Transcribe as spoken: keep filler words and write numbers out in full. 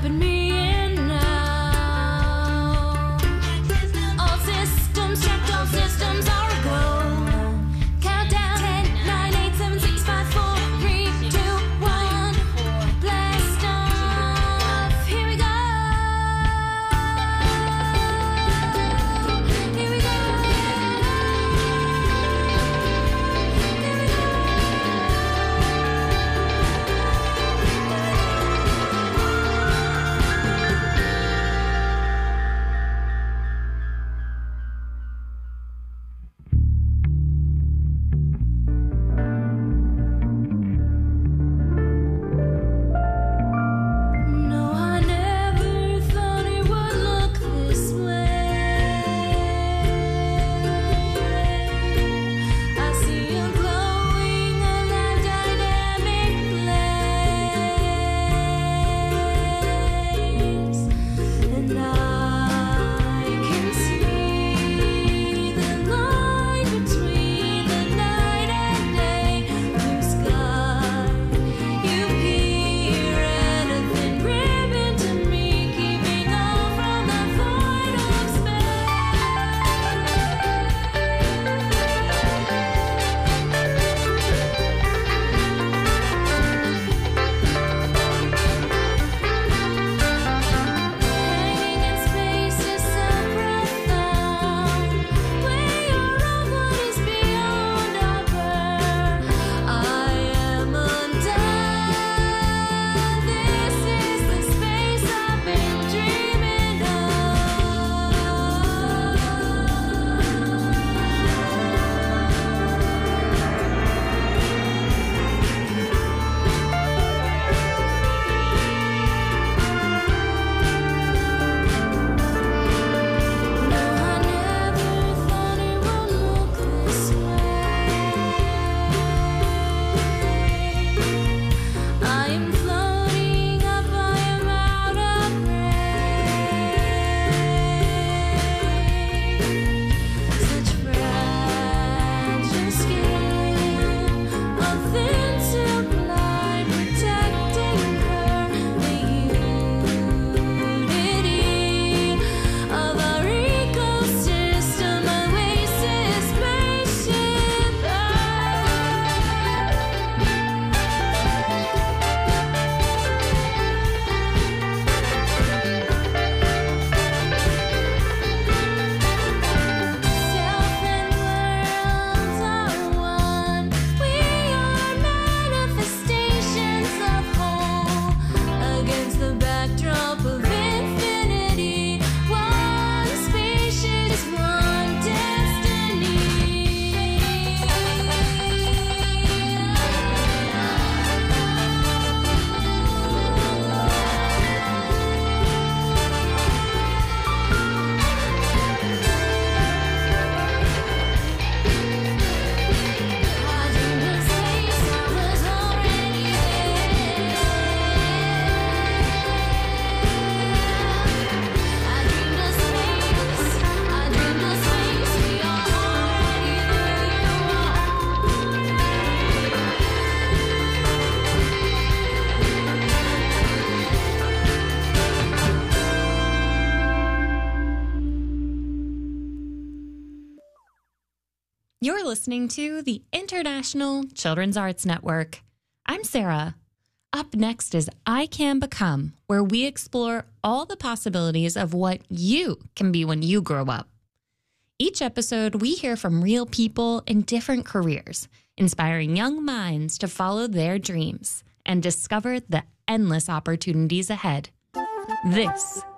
strapping me in now. All systems checked, all systems are a go. Countdown, ten, nine, eight, seven, six, five, four, three, two, one. Blast off, here we go. Here we go. No, I never thought it would look this way. I see you glowing, alive, dynamic place, and I can see the line between the night and day. Blue sky, you peer at a thin ribbon to me, keeping on from the void of Hanging in space is so profound. We are all what is beyond our birth. I am undone. This is the space I've been dreaming of. No, I never thought it would look this way. I am floating up, I am out of range. Such fragile skin, a thin silk line protecting her. The unity of our ecosystem, oasis spaceship Self and worlds are one. We are manifestations of whole against the backdrop of infinity. One species, one destiny. I dreamed of space, I was already there. I dreamed of space, I dreamed of space, we are already there. You're listening to the International Children's Arts Network. I'm Sarah. Up next is I Can Become, where we explore all the possibilities of what you can be when you grow up. Each episode, we hear from real people in different careers, inspiring young minds to follow their dreams and discover the endless opportunities ahead. This